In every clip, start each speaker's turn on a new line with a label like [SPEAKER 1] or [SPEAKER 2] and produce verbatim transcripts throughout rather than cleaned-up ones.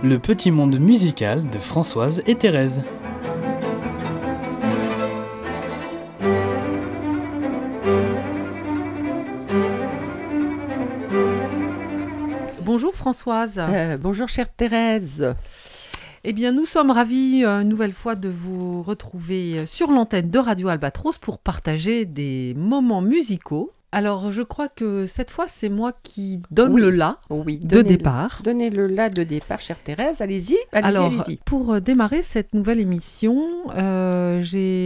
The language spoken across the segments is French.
[SPEAKER 1] Le petit monde musical de Françoise et Thérèse.
[SPEAKER 2] Bonjour Françoise.
[SPEAKER 3] Euh, bonjour chère Thérèse.
[SPEAKER 2] Eh bien, nous sommes ravis euh, une nouvelle fois de vous retrouver sur l'antenne de Radio Albatros pour partager des moments musicaux. Alors, je crois que cette fois, c'est moi qui donne
[SPEAKER 3] oui.
[SPEAKER 2] le la
[SPEAKER 3] oui,
[SPEAKER 2] de départ.
[SPEAKER 3] Le, donnez le la de départ, chère Thérèse. Allez-y, allez-y,
[SPEAKER 2] Alors,
[SPEAKER 3] allez-y.
[SPEAKER 2] pour démarrer cette nouvelle émission, euh,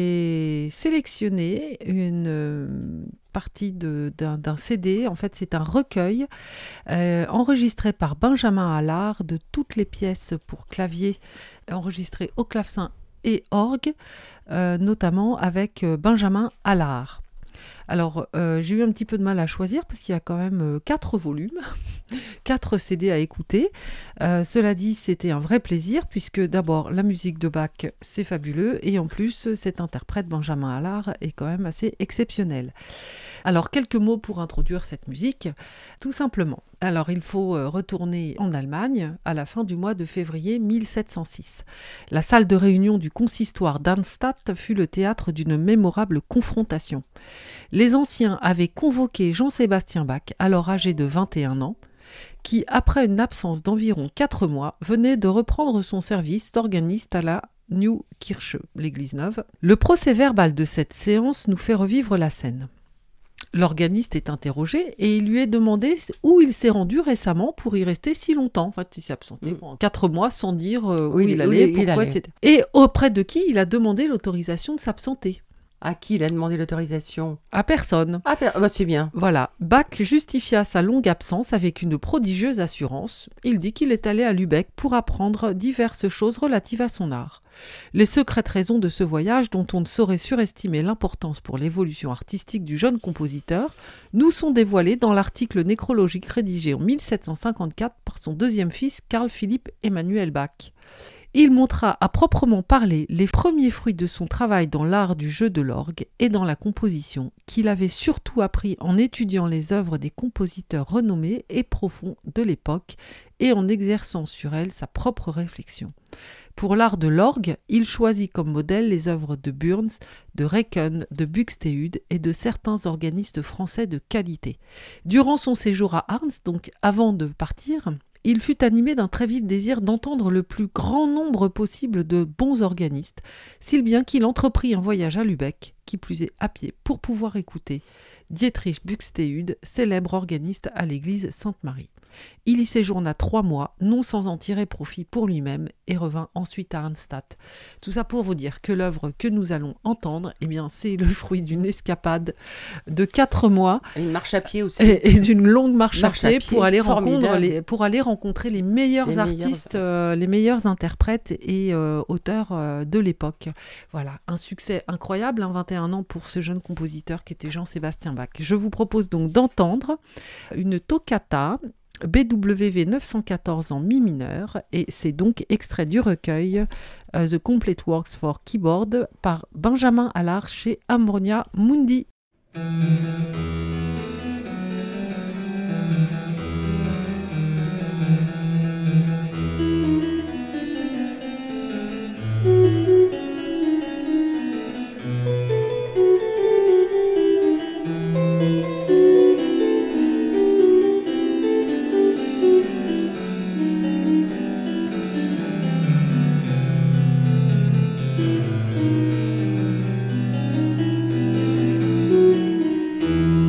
[SPEAKER 2] j'ai sélectionné une euh, partie de, d'un, d'un C D. En fait, c'est un recueil euh, enregistré par Benjamin Allard de toutes les pièces pour clavier enregistrées au clavecin et orgue, euh, notamment avec euh, Benjamin Allard. Alors, euh, j'ai eu un petit peu de mal à choisir parce qu'il y a quand même euh, quatre volumes, quatre C D à écouter. Euh, cela dit, c'était un vrai plaisir puisque d'abord, la musique de Bach, c'est fabuleux et en plus, cet interprète Benjamin Allard est quand même assez exceptionnel. Alors, quelques mots pour introduire cette musique, tout simplement. Alors, il faut euh, retourner en Allemagne à la fin du mois de février mille sept cent six. La salle de réunion du consistoire d'Arnstadt fut le théâtre d'une mémorable confrontation. Les anciens avaient convoqué Jean-Sébastien Bach, alors âgé de vingt et un ans, qui, après une absence d'environ quatre mois, venait de reprendre son service d'organiste à la Neue Kirche, l'église neuve. Le procès-verbal de cette séance nous fait revivre la scène. L'organiste est interrogé et il lui est demandé où il s'est rendu récemment pour y rester si longtemps. En fait, il s'est absenté pendant quatre mois sans dire euh, où
[SPEAKER 3] Oui,
[SPEAKER 2] il allait,
[SPEAKER 3] il
[SPEAKER 2] pourquoi,
[SPEAKER 3] allait.
[SPEAKER 2] et cetera. Et auprès de qui il a demandé l'autorisation de s'absenter.
[SPEAKER 3] À qui il a demandé l'autorisation?
[SPEAKER 2] À personne.
[SPEAKER 3] Ah, per- bah, c'est bien.
[SPEAKER 2] Voilà, Bach justifia sa longue absence avec une prodigieuse assurance. Il dit qu'il est allé à Lübeck pour apprendre diverses choses relatives à son art. Les secrètes raisons de ce voyage, dont on ne saurait surestimer l'importance pour l'évolution artistique du jeune compositeur, nous sont dévoilées dans l'article nécrologique rédigé en mille sept cent cinquante-quatre par son deuxième fils Carl Philipp Emanuel Bach. Il montra à proprement parler les premiers fruits de son travail dans l'art du jeu de l'orgue et dans la composition, qu'il avait surtout appris en étudiant les œuvres des compositeurs renommés et profonds de l'époque et en exerçant sur elles sa propre réflexion. Pour l'art de l'orgue, il choisit comme modèle les œuvres de Burns, de Rekken, de Buxtehude et de certains organistes français de qualité. Durant son séjour à Arns, donc avant de partir, il fut animé d'un très vif désir d'entendre le plus grand nombre possible de bons organistes, si bien qu'il entreprit un voyage à Lübeck, qui plus est à pied, pour pouvoir écouter Dietrich Buxtehude, célèbre organiste à l'église Sainte-Marie. Il y séjourna trois mois, non sans en tirer profit pour lui-même, et revint ensuite à Arnstadt. Tout ça pour vous dire que l'œuvre que nous allons entendre, eh bien, c'est le fruit d'une escapade de quatre mois.
[SPEAKER 3] Et une marche à pied aussi.
[SPEAKER 2] Et, et d'une longue marche,
[SPEAKER 3] marche
[SPEAKER 2] à pied,
[SPEAKER 3] à pied
[SPEAKER 2] pour, aller rencontrer les,
[SPEAKER 3] formidable.
[SPEAKER 2] pour aller rencontrer les meilleurs
[SPEAKER 3] Les
[SPEAKER 2] artistes,
[SPEAKER 3] meilleurs-
[SPEAKER 2] euh, les meilleurs interprètes et euh, auteurs euh, de l'époque. Voilà, un succès incroyable, hein, vingt et un ans pour ce jeune compositeur qui était Jean-Sébastien Bach. Je vous propose donc d'entendre une toccata B W V neuf cent quatorze en mi mineur, et c'est donc extrait du recueil uh, The Complete Works for Keyboard par Benjamin Allard chez Harmonia Mundi.
[SPEAKER 4] Thank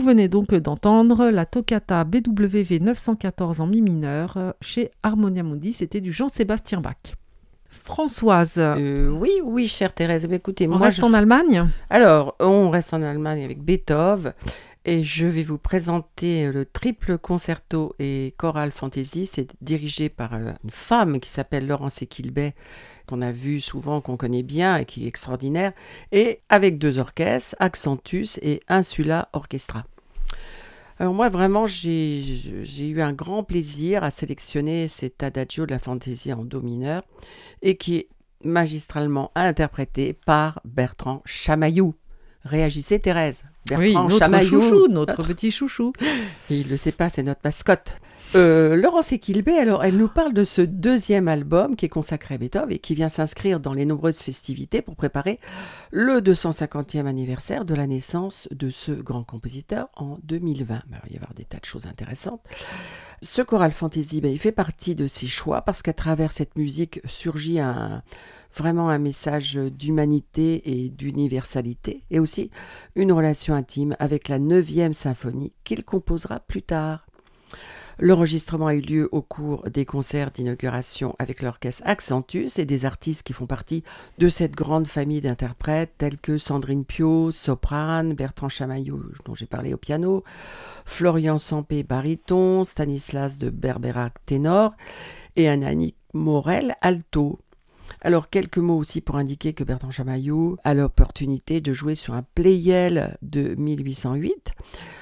[SPEAKER 2] venez donc d'entendre la toccata B W V neuf cent quatorze en mi mineur euh, chez Harmonia Mundi, c'était du Jean-Sébastien Bach. Françoise,
[SPEAKER 3] Euh, oui, oui, chère Thérèse. Mais écoutez,
[SPEAKER 2] on
[SPEAKER 3] moi,
[SPEAKER 2] reste
[SPEAKER 3] je-
[SPEAKER 2] en Allemagne.
[SPEAKER 3] alors, on reste en Allemagne avec Beethoven et je vais vous présenter le triple concerto et chorale fantasy. C'est dirigé par euh, une femme qui s'appelle Laurence Equilbet, qu'on a vu souvent, qu'on connaît bien et qui est extraordinaire, et avec deux orchestres, Accentus et Insula Orchestra. Alors moi, vraiment, j'ai j'ai eu un grand plaisir à sélectionner cet adagio de la fantaisie en do mineur et qui est magistralement interprété par Bertrand Chamaillou. Réagissez, Thérèse.
[SPEAKER 2] Oui,
[SPEAKER 3] Bertrand
[SPEAKER 2] notre
[SPEAKER 3] Chamaillou.
[SPEAKER 2] chouchou, notre petit chouchou.
[SPEAKER 3] Il ne le sait pas, c'est notre mascotte. Euh, Laurence Equilbet, alors, elle nous parle de ce deuxième album qui est consacré à Beethoven et qui vient s'inscrire dans les nombreuses festivités pour préparer le deux cent cinquantième anniversaire de la naissance de ce grand compositeur en deux mille vingt. Alors, il va y avoir des tas de choses intéressantes. Ce choral fantasy, ben, il fait partie de ses choix parce qu'à travers cette musique surgit un, vraiment un message d'humanité et d'universalité et aussi une relation intime avec la neuvième symphonie qu'il composera plus tard. L'enregistrement a eu lieu au cours des concerts d'inauguration avec l'orchestre Accentus et des artistes qui font partie de cette grande famille d'interprètes tels que Sandrine Piau, soprane, Bertrand Chamaillou, dont j'ai parlé au piano, Florian Sampé, baryton, Stanislas de Berberac, ténor, et Ananick Morel, alto. Alors, quelques mots aussi pour indiquer que Bertrand Chamaillou a l'opportunité de jouer sur un Pleyel de mille huit cent huit.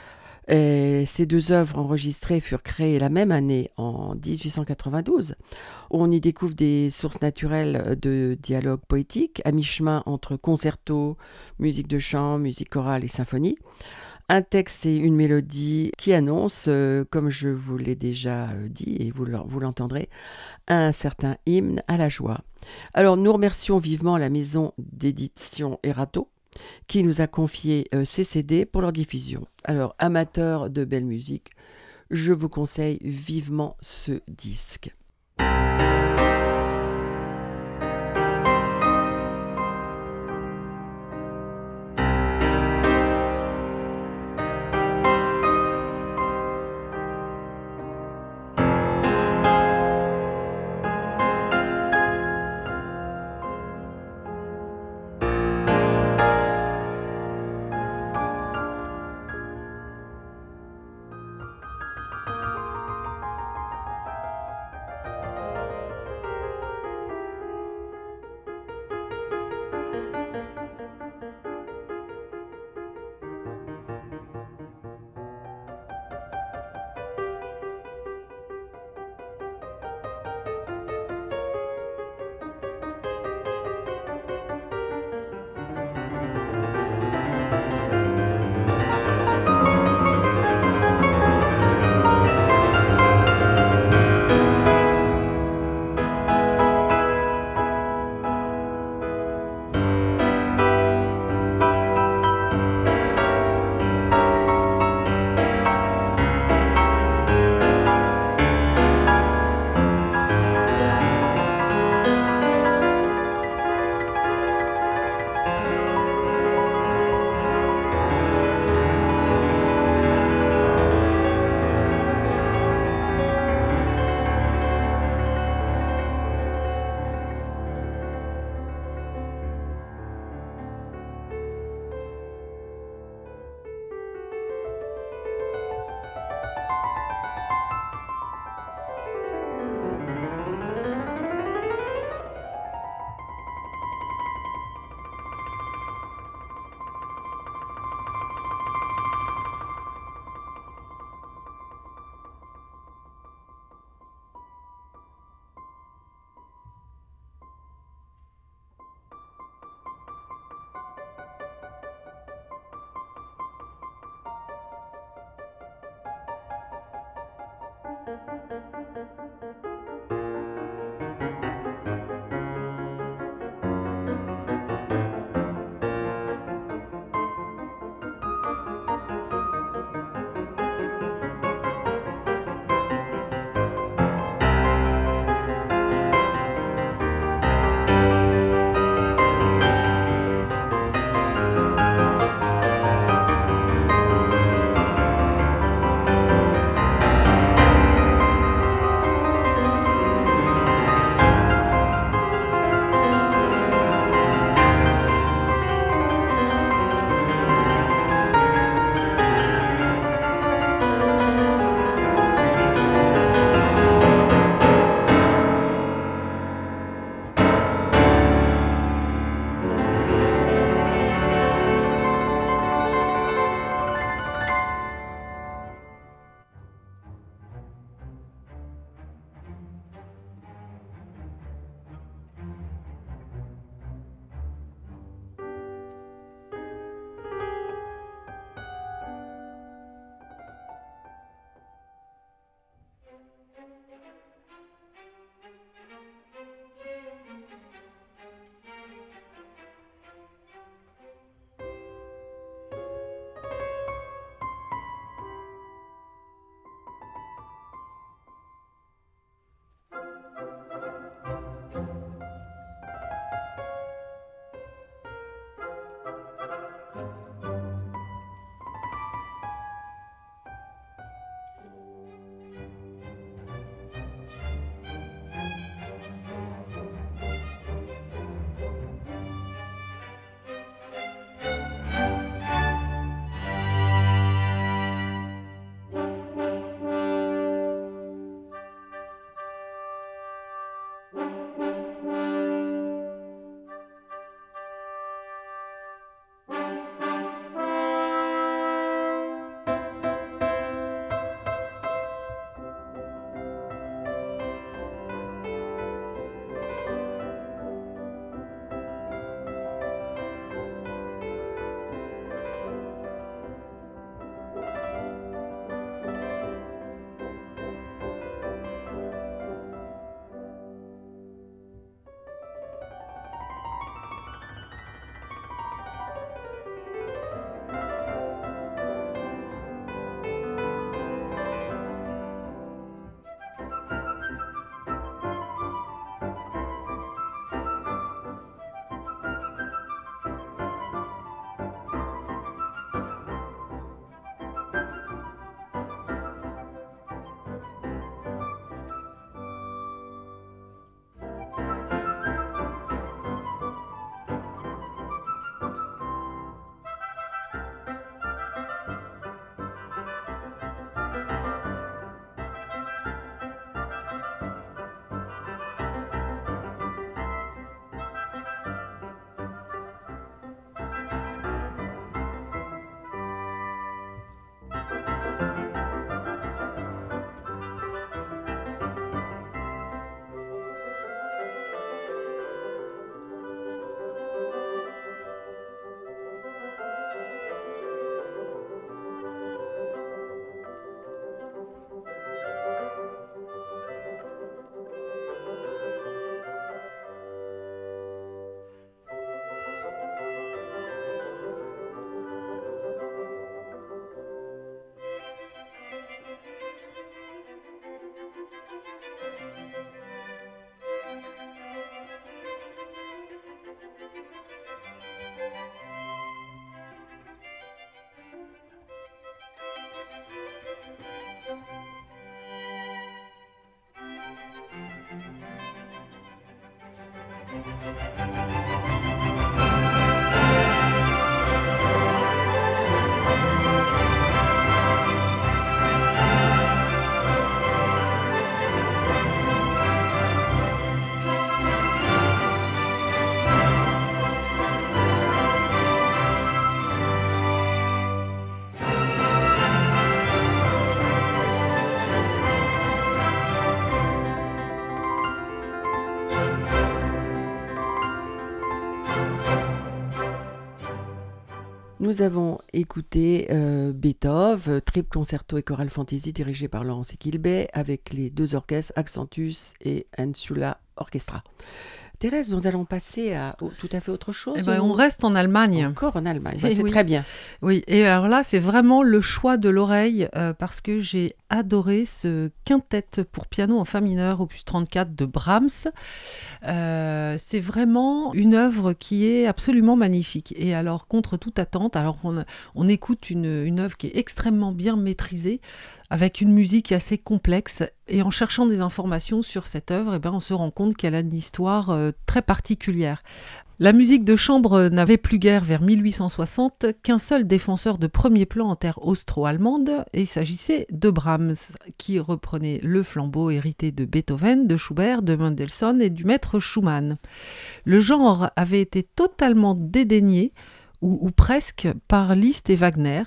[SPEAKER 3] Et ces deux œuvres enregistrées furent créées la même année, en dix-huit cent quatre-vingt-douze. On y découvre des sources naturelles de dialogue poétique, à mi-chemin entre concerto, musique de chant, musique chorale et symphonie. Un texte et une mélodie qui annoncent, euh, comme je vous l'ai déjà euh, dit, et vous, le- vous l'entendrez, un certain hymne à la joie. Alors, nous remercions vivement la maison d'édition Erato, qui nous a confié euh, ces C D pour leur diffusion. Alors, amateurs de belle musique, je vous conseille vivement ce disque. Nous avons écouté euh, Beethoven, Triple Concerto et Chorale Fantaisie dirigé par Laurence Equilbet avec les deux orchestres Accentus et Insula Orchestra. Thérèse, nous allons passer à au, tout à fait autre chose.
[SPEAKER 2] Eh ben,
[SPEAKER 3] ou...
[SPEAKER 2] on reste en Allemagne.
[SPEAKER 3] Encore en Allemagne, bah,
[SPEAKER 2] Eh
[SPEAKER 3] c'est
[SPEAKER 2] oui.
[SPEAKER 3] très bien.
[SPEAKER 2] Oui, et alors là, c'est vraiment le choix de l'oreille euh, parce que j'ai adoré ce quintet pour piano en fa mineur, opus trente-quatre de Brahms. Euh, c'est vraiment une œuvre qui est absolument magnifique. Et alors, contre toute attente, alors on, on écoute une, une œuvre qui est extrêmement bien maîtrisée, avec une musique assez complexe. Et en cherchant des informations sur cette œuvre, eh ben, on se rend compte qu'elle a une histoire euh, très particulière. La musique de chambre n'avait plus guère vers mille huit cent soixante qu'un seul défenseur de premier plan en terre austro-allemande, et il s'agissait de Brahms, qui reprenait le flambeau hérité de Beethoven, de Schubert, de Mendelssohn et du maître Schumann. Le genre avait été totalement dédaigné, ou, ou presque, par Liszt et Wagner.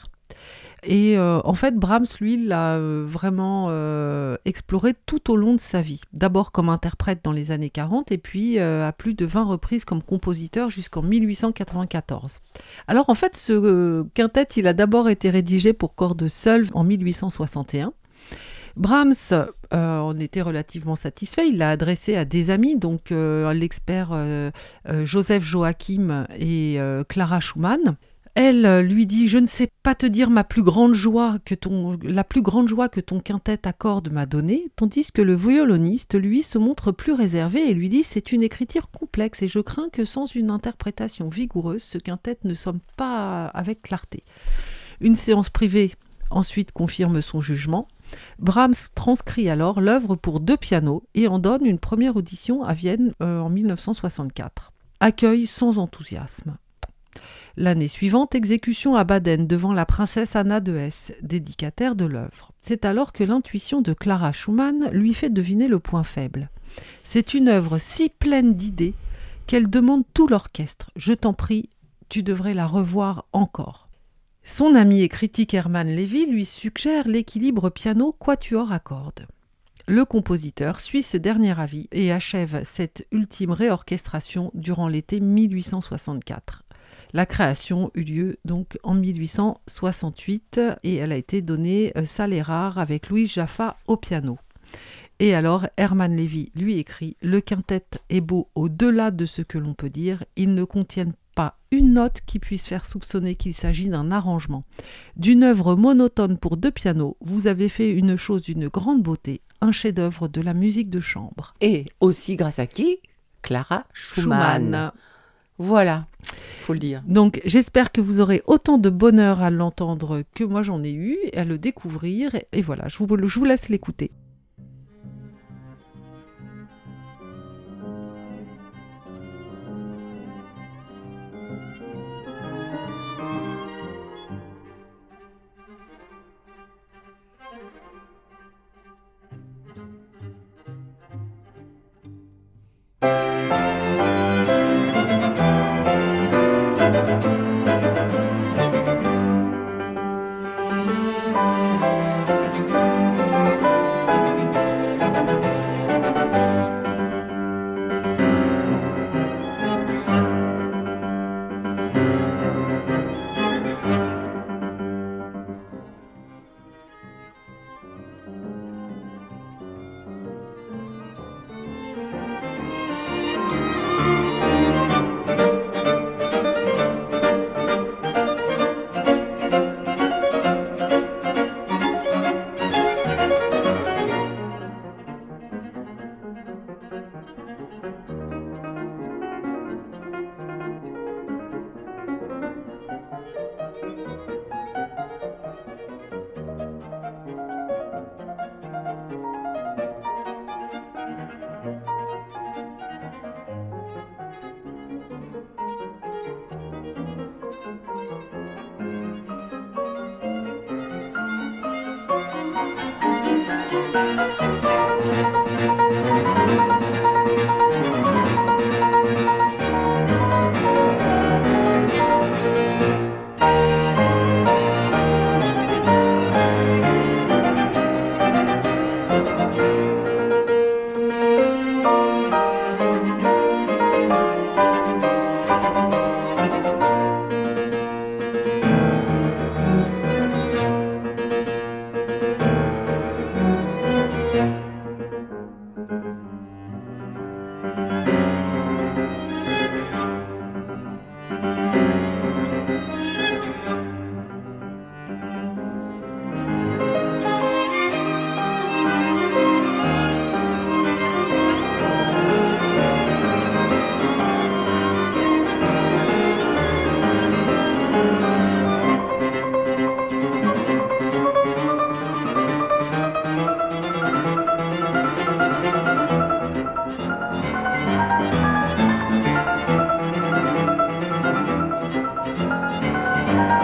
[SPEAKER 2] Et euh, en fait, Brahms, lui, l'a euh, vraiment euh, exploré tout au long de sa vie. D'abord comme interprète dans les années quarante, et puis euh, à plus de vingt reprises comme compositeur jusqu'en mille huit cent quatre-vingt-quatorze. Alors en fait, ce euh, quintet, il a d'abord été rédigé pour cordes seules en mille huit cent soixante et un. Brahms euh, en était relativement satisfait, il l'a adressé à des amis, donc euh, l'expert euh, euh, Joseph Joachim et euh, Clara Schumann. Elle lui dit « Je ne sais pas te dire ma plus grande joie que ton, la plus grande joie que ton quintet à cordes m'a donnée », tandis que le violoniste, lui, se montre plus réservé et lui dit « C'est une écriture complexe et je crains que sans une interprétation vigoureuse, ce quintet ne sonne pas avec clarté. » Une séance privée ensuite confirme son jugement. Brahms transcrit alors l'œuvre pour deux pianos et en donne une première audition à Vienne euh, en mille neuf cent soixante-quatre. Accueil sans enthousiasme. L'année suivante, exécution à Baden devant la princesse Anna de Hesse, dédicataire de l'œuvre. C'est alors que l'intuition de Clara Schumann lui fait deviner le point faible. C'est une œuvre si pleine d'idées qu'elle demande tout l'orchestre. Je t'en prie, tu devrais la revoir encore. Son ami et critique Hermann Lévy lui suggère l'équilibre piano-quatuor à cordes. Le compositeur suit ce dernier avis et achève cette ultime réorchestration durant l'été mille huit cent soixante-quatre. La création eut lieu donc en mille huit cent soixante-huit et elle a été donnée euh, salé rare avec Louise Jaffa au piano. Et alors Hermann Lévy lui écrit « Le quintet est beau au-delà de ce que l'on peut dire, ils ne contiennent pas une note qui puisse faire soupçonner qu'il s'agit d'un arrangement. D'une œuvre monotone pour deux pianos, vous avez fait une chose d'une grande beauté, un chef-d'œuvre de la musique de chambre. »
[SPEAKER 3] Et aussi grâce à qui ? Clara Schumann.
[SPEAKER 2] Schumann.
[SPEAKER 3] Voilà, faut le dire.
[SPEAKER 2] Donc j'espère que vous aurez autant de bonheur à l'entendre que moi j'en ai eu, à le découvrir. Et voilà, je vous, je vous laisse l'écouter.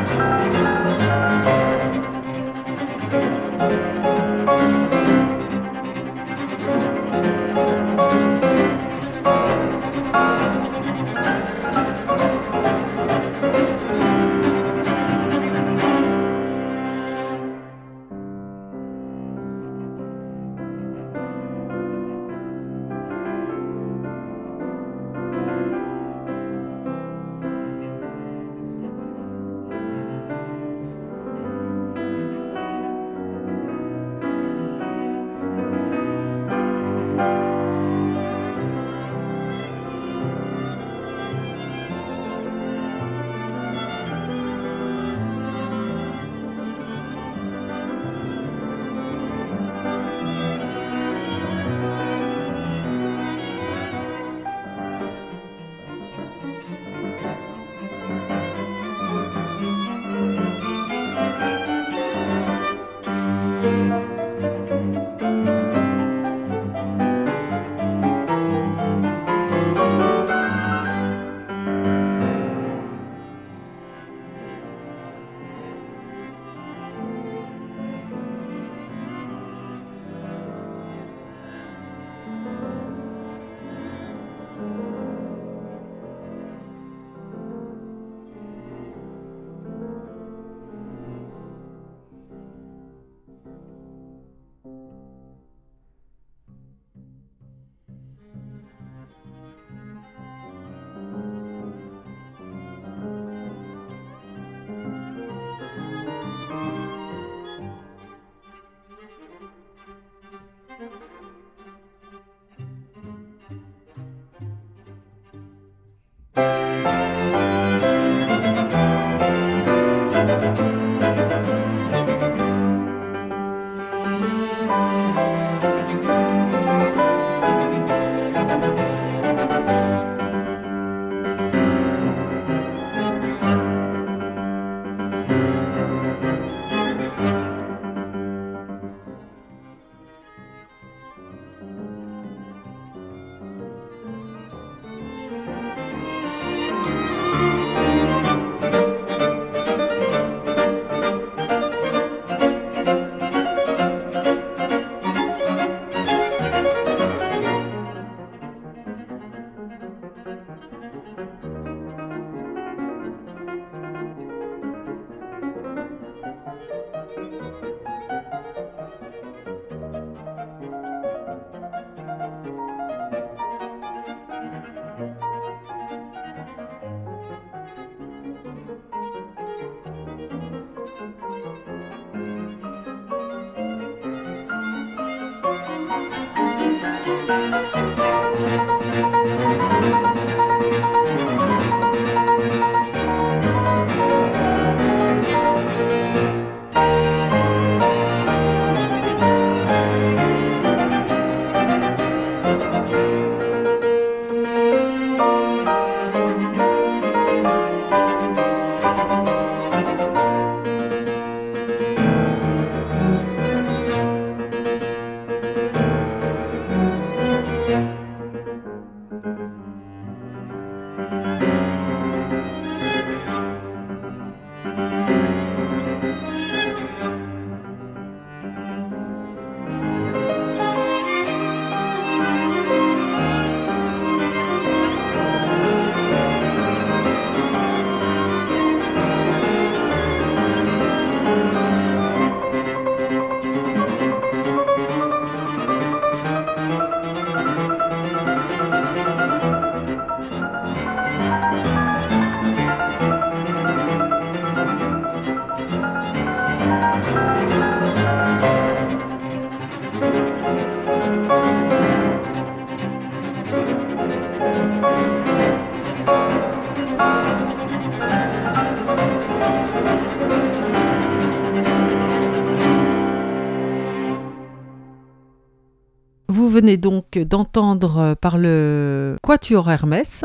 [SPEAKER 2] Vous venez donc d'entendre par le Quatuor Hermès,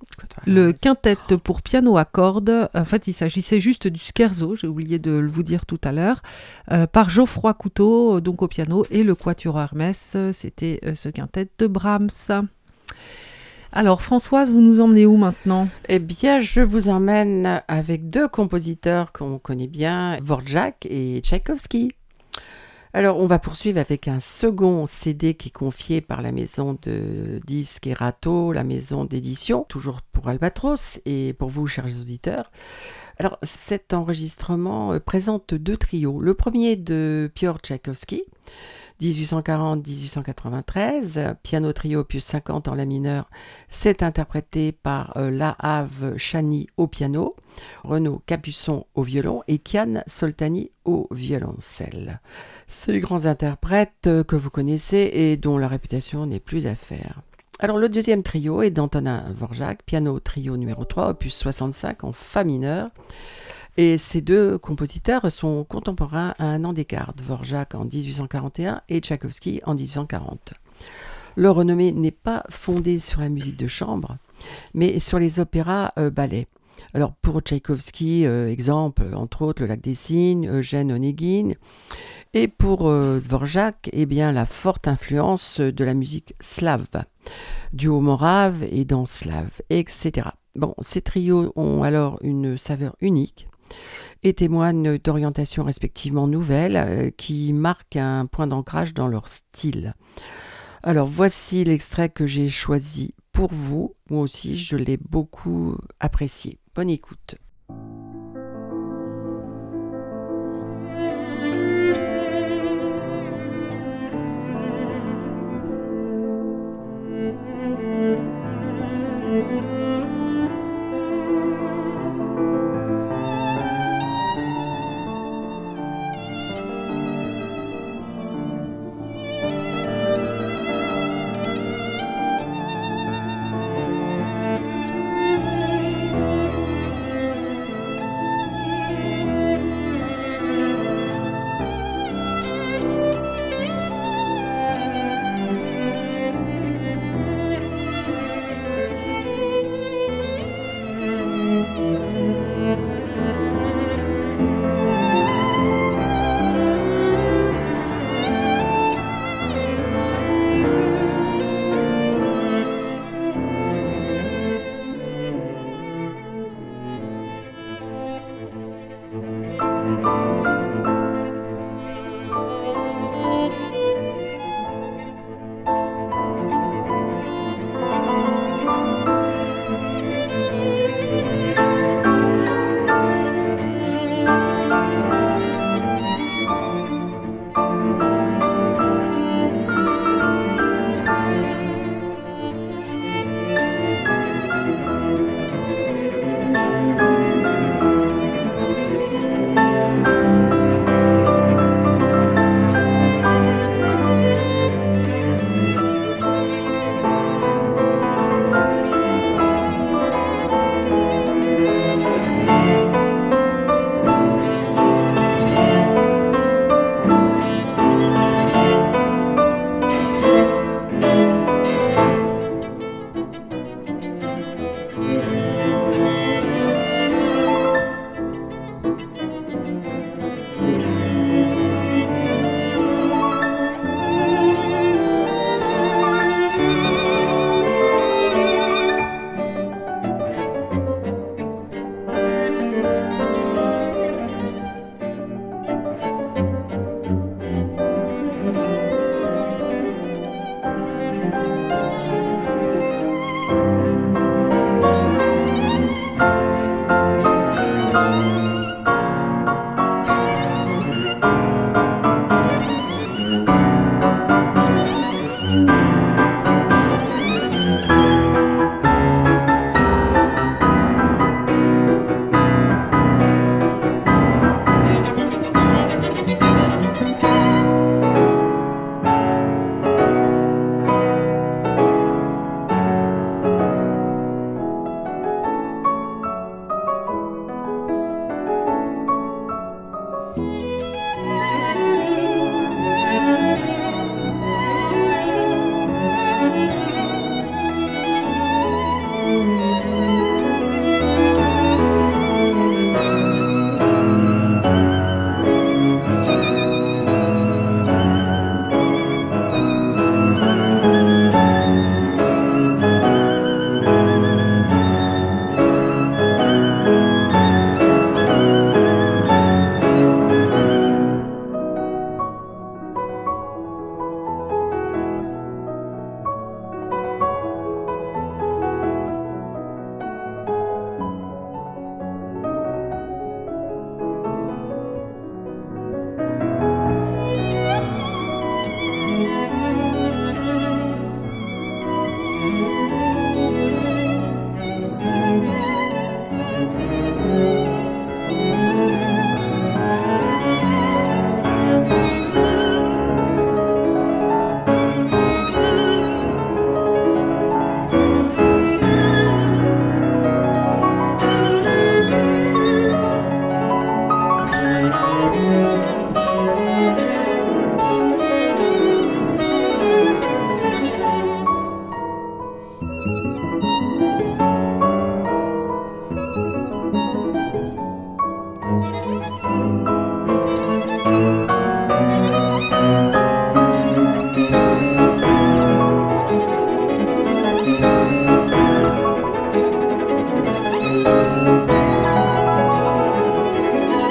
[SPEAKER 2] le quintet pour piano à cordes. En fait, il s'agissait juste du scherzo, j'ai oublié de vous dire tout à l'heure, euh, par Geoffroy Couteau, donc au piano, et le Quatuor Hermès, c'était ce quintet de Brahms. Alors Françoise, vous nous emmenez où maintenant ?
[SPEAKER 3] Eh bien, je vous emmène avec deux compositeurs qu'on connaît bien, Dvorak et Tchaïkovski. Alors, on va poursuivre avec un second C D qui est confié par la maison de disques Erato, la maison d'édition, toujours pour Albatros et pour vous, chers auditeurs. Alors, cet enregistrement euh, présente deux trios. Le premier de Piotr Tchaïkovski, dix-huit cent quarante à dix-huit cent quatre-vingt-treize, piano trio opus cinquante en la mineur, c'est interprété par euh, Lahav Chani au piano, Renaud Capuçon au violon et Kian Soltani au violoncelle. Ces grands interprètes euh, que vous connaissez et dont la réputation n'est plus à faire. Alors le deuxième trio est d'Antonin Dvorak, piano trio numéro trois, opus soixante-cinq en fa mineur. Et ces deux compositeurs sont contemporains à un an d'écart, Dvorak en dix-huit cent quarante et un et Tchaïkovski en dix-huit cent quarante. Leur renommée n'est pas fondée sur la musique de chambre, mais sur les opéras euh, ballets. Alors pour Tchaïkovski, euh, exemple, entre autres Le Lac des Cygnes, Eugène Onégine, et pour euh, Dvorak, eh bien, la forte influence de la musique slave, duo morave et danse slave, et cetera. Bon, ces trios ont alors une saveur unique et témoignent d'orientations respectivement nouvelles euh, qui marquent un point d'ancrage dans leur style. Alors voici l'extrait que j'ai choisi pour vous. Moi aussi, je l'ai beaucoup apprécié. Bonne écoute.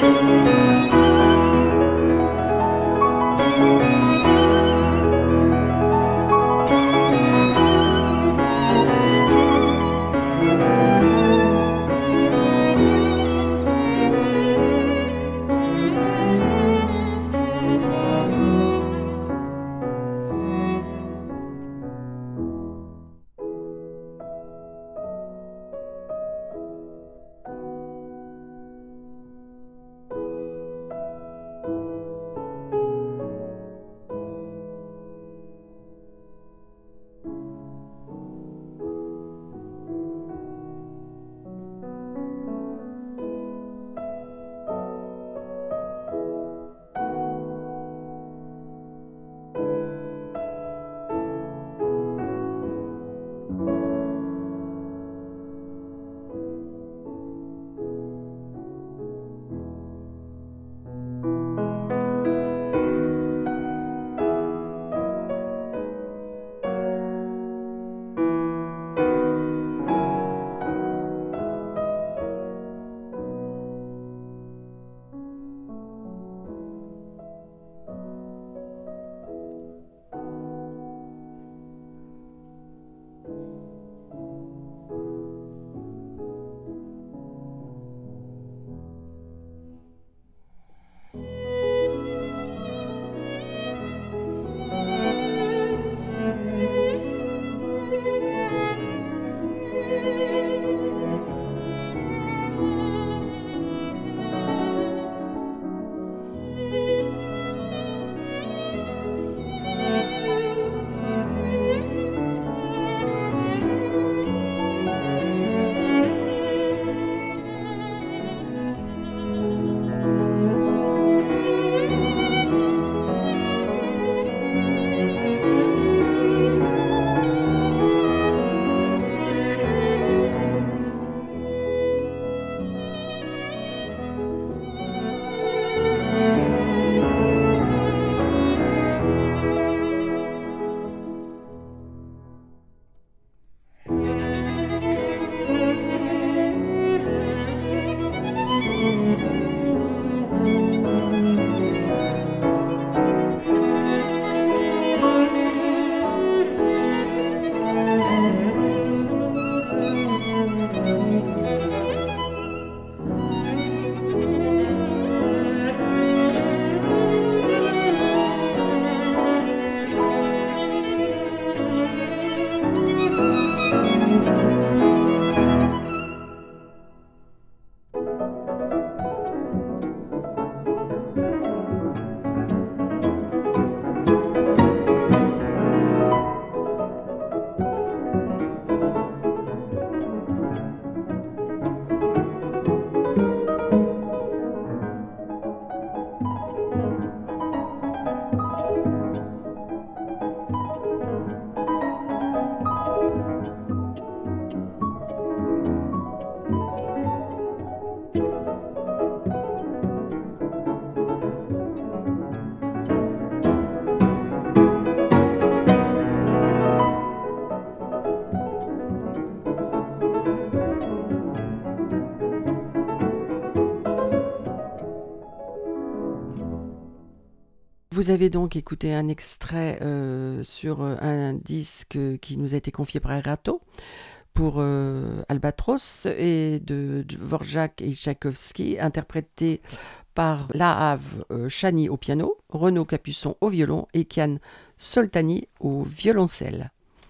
[SPEAKER 3] Vous avez donc écouté un extrait euh, sur un disque qui nous a été confié par Erato pour euh, Albatros et de Dvorak et Tchaïkovski, interprété par Lahav euh, Chani au piano, Renaud Capuçon au violon et Kian Soltani au violoncelle.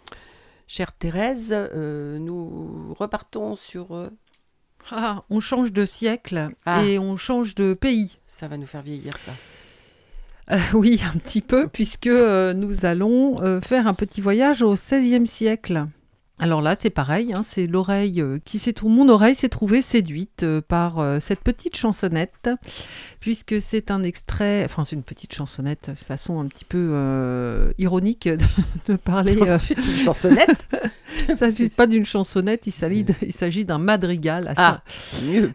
[SPEAKER 3] Chère Thérèse, euh, nous repartons sur... Euh...
[SPEAKER 2] Ah, on change de siècle
[SPEAKER 3] ah.
[SPEAKER 2] et on change de pays.
[SPEAKER 3] Ça va nous faire vieillir, ça.
[SPEAKER 2] Euh, oui, un petit peu, puisque euh, nous allons euh, faire un petit voyage au seizième siècle. Alors là, c'est pareil, hein, c'est l'oreille euh, qui s'est trou- mon oreille s'est trouvée séduite euh, par euh, cette petite chansonnette, puisque c'est un extrait, enfin c'est une petite chansonnette, de façon un petit peu euh, ironique de, de parler.
[SPEAKER 3] Euh... Une chansonnette.
[SPEAKER 2] Il ne s'agit pas d'une chansonnette, il s'agit, d- il s'agit d'un madrigal.
[SPEAKER 3] Ah, mieux.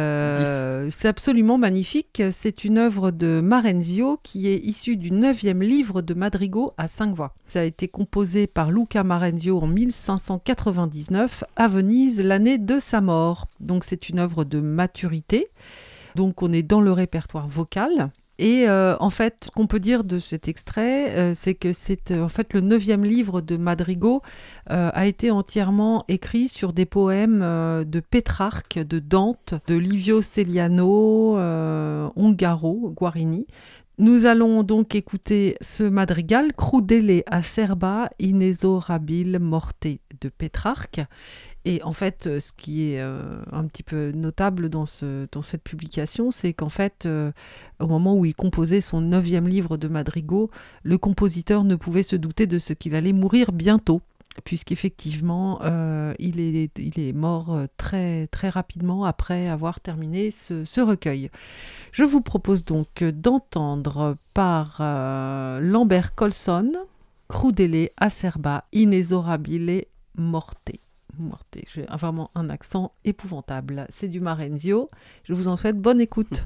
[SPEAKER 2] Euh, c'est absolument magnifique. C'est une œuvre de Marenzio qui est issue du neuvième livre de madrigaux à cinq voix. Ça a été composé par Luca Marenzio en mille cinq cent quatre-vingt-dix-neuf à Venise, l'année de sa mort. Donc c'est une œuvre de maturité, Donc on est dans le répertoire vocal. Et euh, en fait, ce qu'on peut dire de cet extrait, euh, c'est que c'est euh, en fait le neuvième livre de madrigaux euh, a été entièrement écrit sur des poèmes euh, de Pétrarque, de Dante, de Livio Celiano, euh, Ongaro, Guarini. Nous allons donc écouter ce madrigal, Crudele acerba inesorabile morte de Pétrarque. Et en fait, euh, ce qui est euh, un petit peu notable dans, ce, dans cette publication, c'est qu'en fait, euh, au moment où il composait son neuvième livre de madrigaux, le compositeur ne pouvait se douter de ce qu'il allait mourir bientôt, puisqu'effectivement, euh, il, est, il est mort très, très rapidement après avoir terminé ce, ce recueil. Je vous propose donc d'entendre par euh, Lambert Colson, Crudele acerba inesorabile morte. Morte. J'ai vraiment un accent épouvantable. C'est du Marenzio. Je vous en souhaite bonne écoute.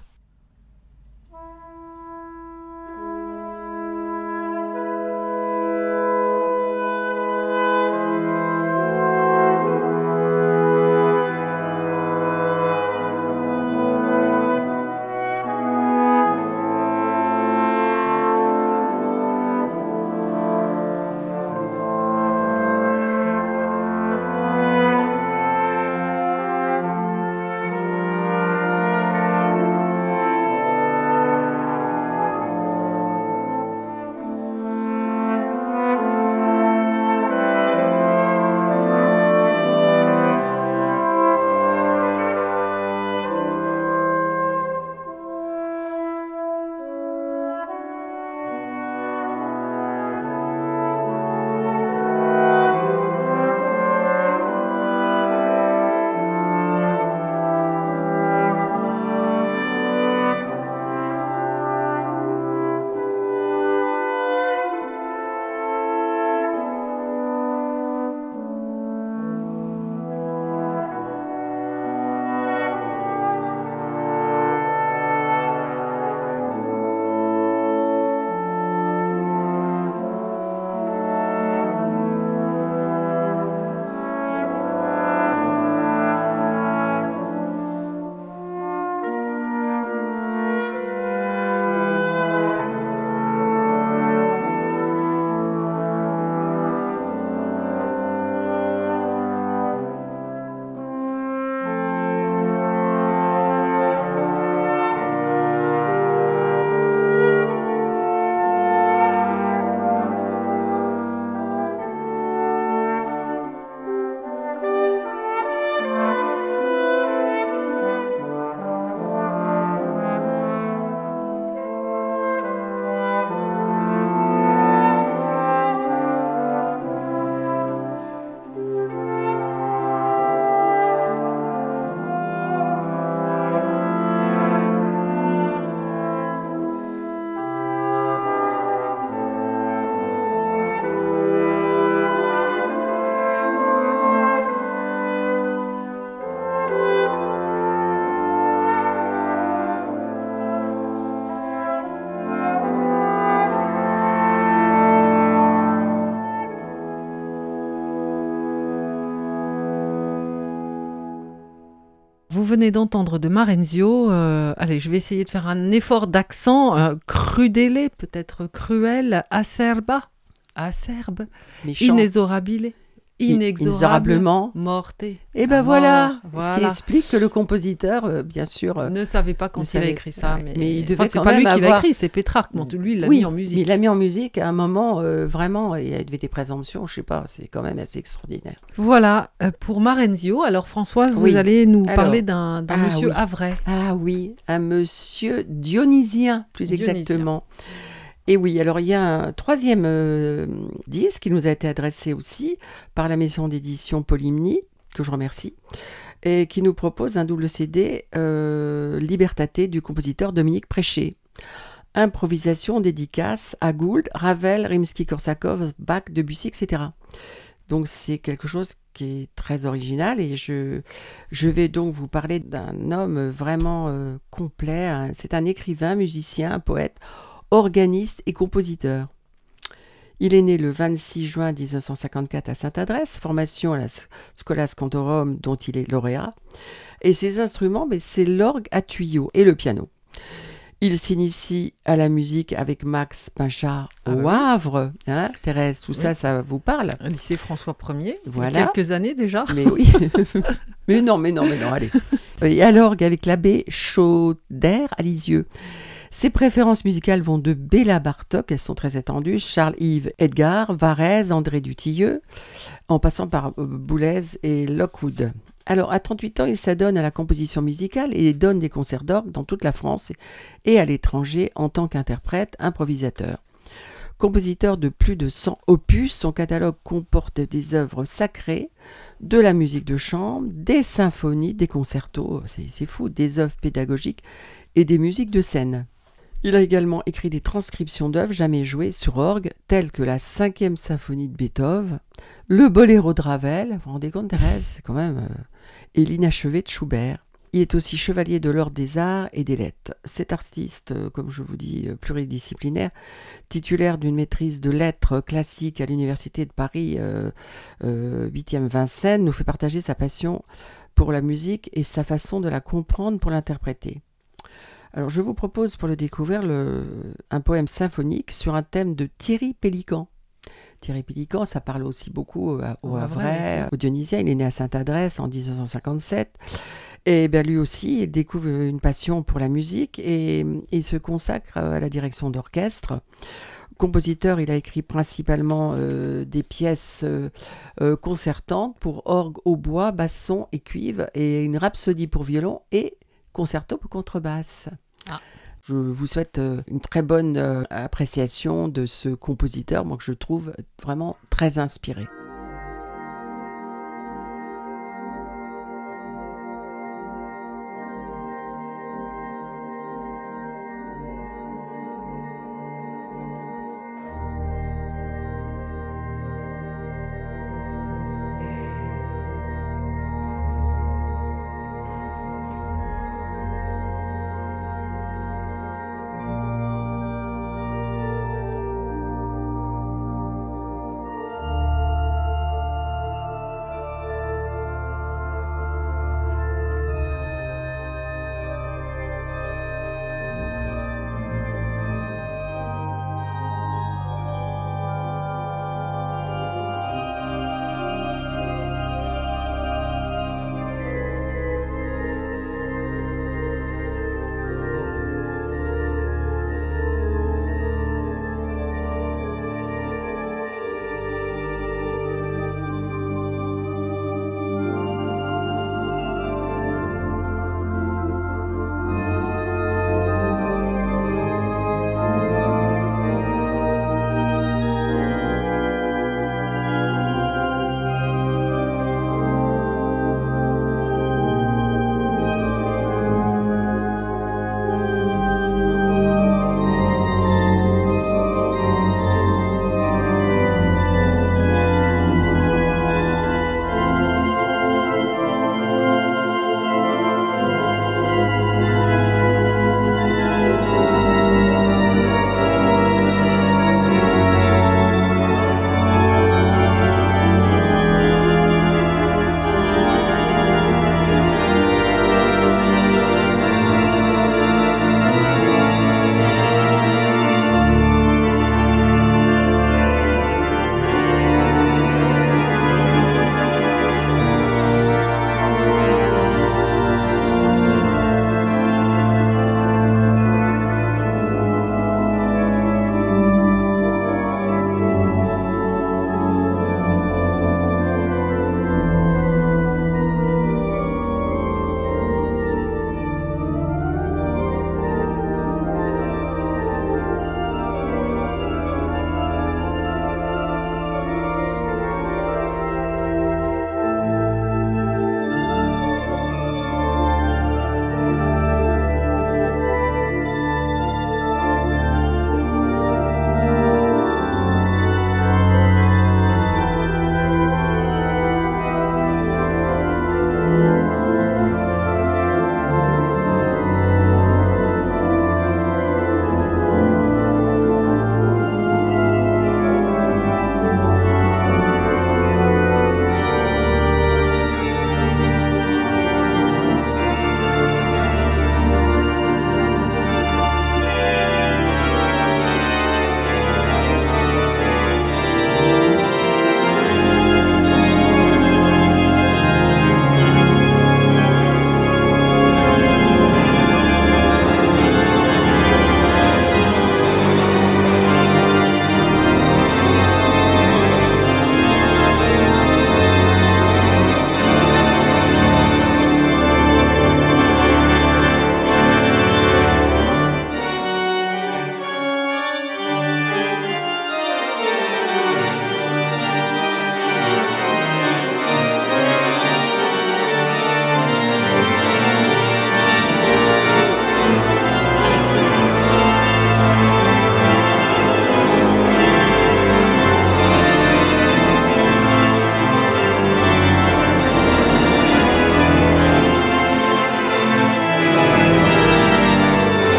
[SPEAKER 2] Vous venez d'entendre de Marenzio, euh, allez, je vais essayer de faire un effort d'accent, euh, crudele, peut-être cruel, acerba, acerbe,
[SPEAKER 3] Méchant.
[SPEAKER 2] inesorabile, inexorablement, morte.
[SPEAKER 3] Et ben
[SPEAKER 2] Ah,
[SPEAKER 3] voilà,
[SPEAKER 2] voilà.
[SPEAKER 3] ce qui explique que le compositeur, euh, bien sûr, euh,
[SPEAKER 2] Ne savait pas quand
[SPEAKER 3] ne
[SPEAKER 2] il
[SPEAKER 3] savait-
[SPEAKER 2] a écrit ça,
[SPEAKER 3] ouais,
[SPEAKER 2] mais,
[SPEAKER 3] mais il devait
[SPEAKER 2] enfin, c'est
[SPEAKER 3] quand
[SPEAKER 2] pas lui
[SPEAKER 3] même
[SPEAKER 2] qui l'a
[SPEAKER 3] avoir-
[SPEAKER 2] écrit, c'est Pétrarque, bon, lui il l'a
[SPEAKER 3] oui,
[SPEAKER 2] mis en musique.
[SPEAKER 3] mais il l'a mis en musique à un moment, euh, vraiment, il y avait des présomptions, je sais pas, c'est quand même assez extraordinaire.
[SPEAKER 2] Voilà, euh, pour Marenzio. Alors Françoise, vous
[SPEAKER 3] Oui.
[SPEAKER 2] allez nous
[SPEAKER 3] Alors,
[SPEAKER 2] parler d'un d'un
[SPEAKER 3] ah
[SPEAKER 2] monsieur
[SPEAKER 3] oui.
[SPEAKER 2] Havrais.
[SPEAKER 3] Ah oui, un monsieur dionysien, plus
[SPEAKER 2] Dionysien.
[SPEAKER 3] exactement. Et oui, alors il y a un troisième euh, disque qui nous a été adressé aussi par la maison d'édition Polymnie, que je remercie, et qui nous propose un double C D euh, Libertate du compositeur Dominique Préchet. Improvisation, dédicace à Gould, Ravel, Rimsky-Korsakov, Bach, Debussy, et cetera. Donc c'est quelque chose qui est très original et je, je vais donc vous parler d'un homme vraiment euh, complet. Hein. C'est un écrivain, musicien, poète, organiste et compositeur. Il est né le vingt-six juin mille neuf cent cinquante-quatre à Sainte-Adresse, formation à la Scholas Cantorum dont il est lauréat. Et ses instruments, ben, c'est l'orgue à tuyaux et le piano. Il s'initie à la musique avec Max Pinchard
[SPEAKER 2] Ah
[SPEAKER 3] au
[SPEAKER 2] bah
[SPEAKER 3] Havre. Hein, Thérèse, tout
[SPEAKER 2] Oui.
[SPEAKER 3] ça, ça vous parle?
[SPEAKER 2] Au lycée François Ier,
[SPEAKER 3] Voilà.
[SPEAKER 2] il y a quelques années déjà.
[SPEAKER 3] Mais oui. mais non, mais non, mais non, allez. Et à l'orgue avec l'abbé Chauder à Lisieux. Ses préférences musicales vont de Béla Bartók, elles sont très étendues, Charles-Yves Edgar, Varèse, André Dutilleux, en passant par euh, Boulez et Lockwood. Alors, à trente-huit ans, il s'adonne à la composition musicale et donne des concerts d'orgue dans toute la France et à l'étranger en tant qu'interprète, improvisateur. Compositeur de plus de cent opus, son catalogue comporte des œuvres sacrées, de la musique de chambre, des symphonies, des concertos, c'est, c'est fou, des œuvres pédagogiques et des musiques de scène. Il a également écrit des transcriptions d'œuvres jamais jouées sur orgue, telles que la cinquième symphonie de Beethoven, le boléro de Ravel, vous vous rendez compte Thérèse, c'est quand même, euh, et l'inachevé de Schubert. Il est aussi chevalier de l'ordre des arts et des lettres. Cet artiste, euh, comme je vous dis, euh, pluridisciplinaire, titulaire d'une maîtrise de lettres classiques à l'Université de Paris, euh, euh, huitième Vincennes, nous fait partager sa passion pour la musique et sa façon de la comprendre pour l'interpréter. Alors, je vous propose pour le découvrir le, un poème symphonique sur un thème de Thierry Pélican. Thierry Pélican, ça parle aussi beaucoup au, au Havrais, au Dionysien. Il est né à Sainte-Adresse en dix-neuf cent cinquante-sept. Et bien lui aussi, il découvre une passion pour la musique et, et il se consacre à la direction d'orchestre. Compositeur, il a écrit principalement euh, des pièces euh, euh, concertantes pour orgue, hautbois, basson et cuivre, et une rhapsodie pour violon et concerto pour contrebasse.
[SPEAKER 2] Ah.
[SPEAKER 3] Je vous souhaite euh, une très bonne euh, appréciation de ce compositeur, moi que je trouve vraiment très inspiré.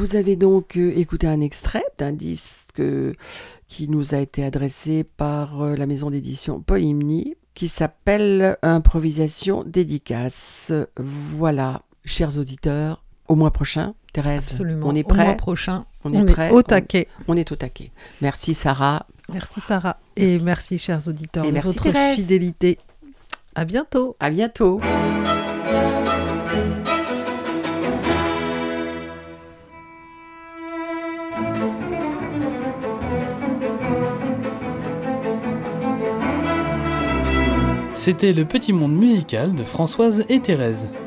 [SPEAKER 3] vous avez donc euh, écouté un extrait d'un disque euh, qui nous a été adressé par euh, la maison d'édition Polymnie, qui s'appelle Improvisation dédicace. Voilà, chers auditeurs, au mois prochain, Thérèse,
[SPEAKER 2] Absolument.
[SPEAKER 3] on est prêt.
[SPEAKER 2] Au mois prochain,
[SPEAKER 3] on
[SPEAKER 2] on
[SPEAKER 3] est
[SPEAKER 2] est,
[SPEAKER 3] prêt.
[SPEAKER 2] au taquet.
[SPEAKER 3] On, on est au taquet. Merci Sarah.
[SPEAKER 2] Merci Sarah.
[SPEAKER 3] Merci.
[SPEAKER 2] Et merci chers auditeurs
[SPEAKER 3] Et
[SPEAKER 2] de
[SPEAKER 3] merci,
[SPEAKER 2] votre
[SPEAKER 3] Thérèse.
[SPEAKER 2] fidélité. À bientôt.
[SPEAKER 3] À bientôt.
[SPEAKER 1] C'était le petit monde musical de Françoise et Thérèse.